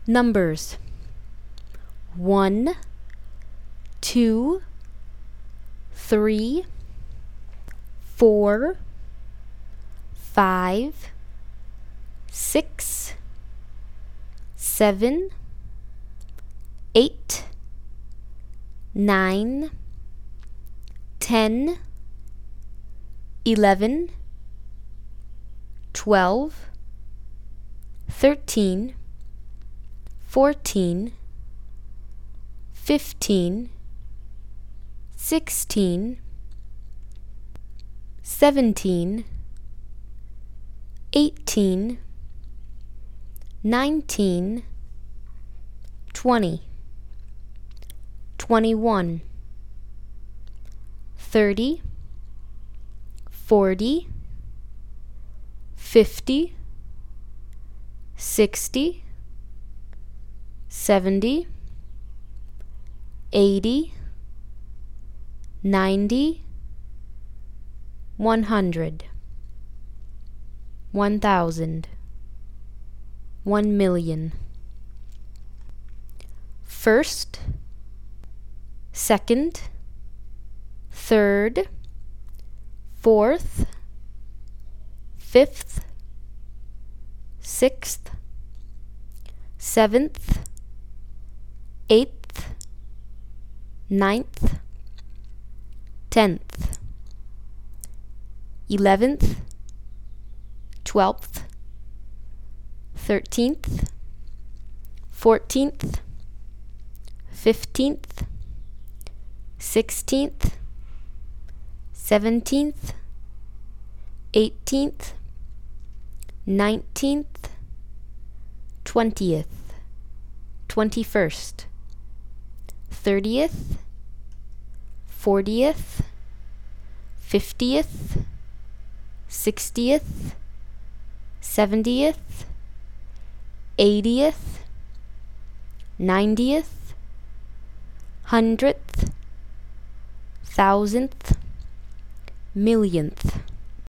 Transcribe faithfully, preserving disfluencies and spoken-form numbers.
Numbers: one, two, three, four, five, six, seven, eight, nine, ten, eleven, twelve, thirteen, fourteen, fifteen, sixteen, seventeen, eighteen, nineteen, twenty, twenty-one, thirty, forty, fifty, sixty, seventy, eighty, ninety, one hundred, one thousand, one million. First, second, third, fourth, fifth, sixth, seventh, eighth, ninth, tenth, eleventh, twelfth, thirteenth, fourteenth, fifteenth, sixteenth, seventeenth, eighteenth, nineteenth, twentieth, twenty-first, thirtieth, fortieth, fiftieth, sixtieth, seventieth, eightieth, ninetieth, hundredth, thousandth, millionth.